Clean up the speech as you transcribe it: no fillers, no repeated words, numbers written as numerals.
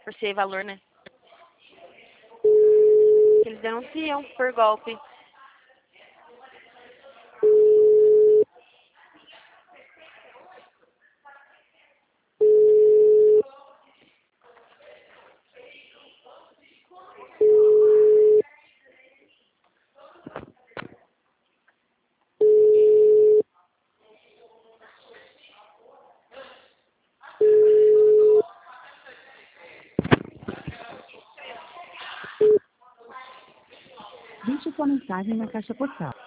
por ser valor, né? Eles denunciam por golpe. Deixe sua mensagem na caixa postal.